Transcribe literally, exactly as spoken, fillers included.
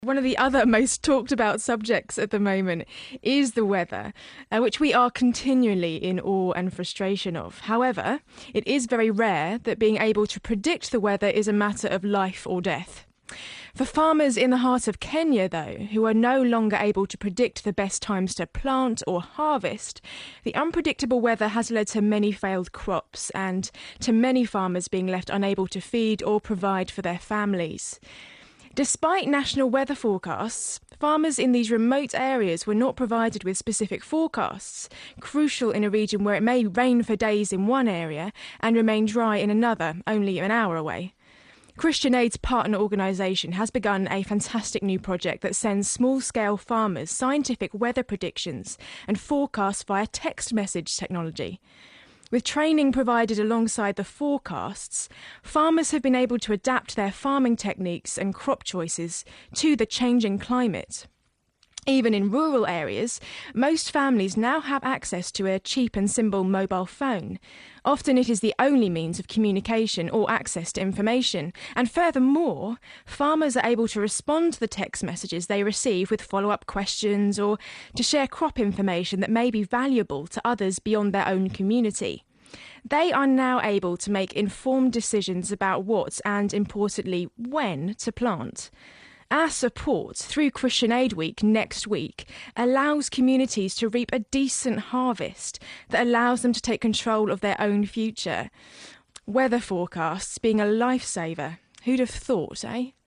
One of the other most talked about subjects at the moment is the weather, uh, which we are continually in awe and frustration of. However, it is very rare that being able to predict the weather is a matter of life or death. For farmers in the heart of Kenya, though, who are no longer able to predict the best times to plant or harvest, the unpredictable weather has led to many failed crops and to many farmers being left unable to feed or provide for their families. Despite national weather forecasts, farmers in these remote areas were not provided with specific forecasts, crucial in a region where it may rain for days in one area and remain dry in another, only an hour away. Christian Aid's partner organisation has begun a fantastic new project that sends small-scale farmers scientific weather predictions and forecasts via text message technology. With training provided alongside the forecasts, farmers have been able to adapt their farming techniques and crop choices to the changing climate. Even in rural areas, most families now have access to a cheap and simple mobile phone. Often it is the only means of communication or access to information. And furthermore, farmers are able to respond to the text messages they receive with follow-up questions or to share crop information that may be valuable to others beyond their own community. They are now able to make informed decisions about what and, importantly, when to plant. Our support through Christian Aid Week next week allows communities to reap a decent harvest that allows them to take control of their own future. Weather forecasts being a lifesaver. Who'd have thought, eh?